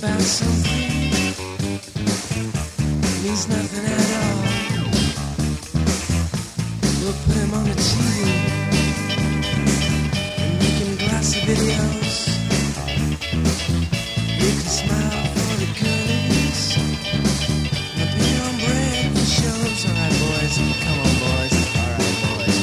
about something means nothing at all. We'll put him on the TV and make him glossy videos. You can smile for the girlies and pay on bread for shows. All right, boys, come on, boys. All right, boys.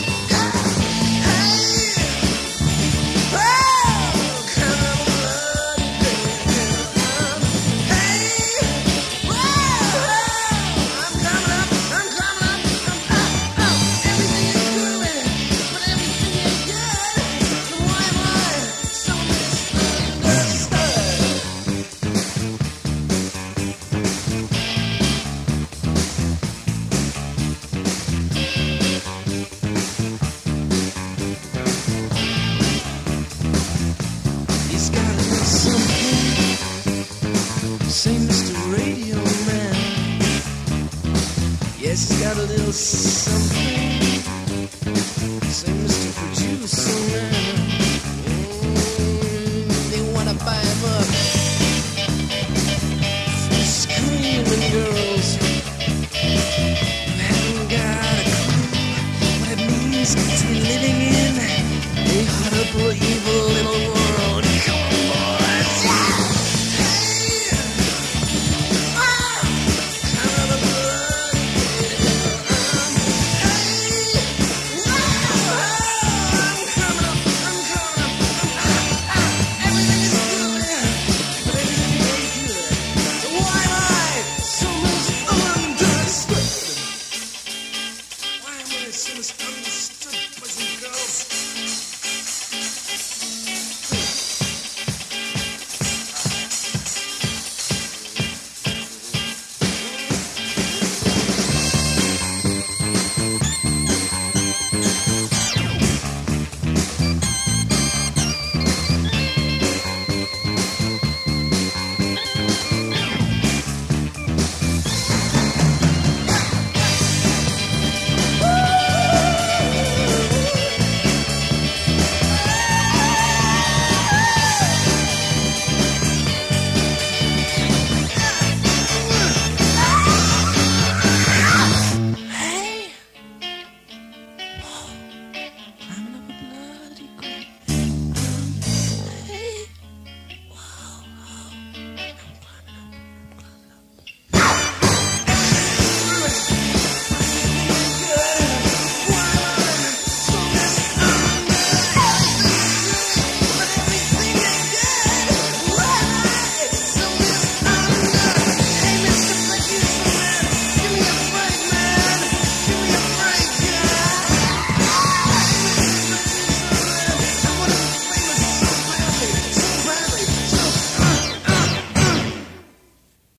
Say, Mr. Radio Man, yes, he's got a little something. Say, Mr. Producer Man, they wanna buy him up for screaming girls who haven't got a clue what it means to be living in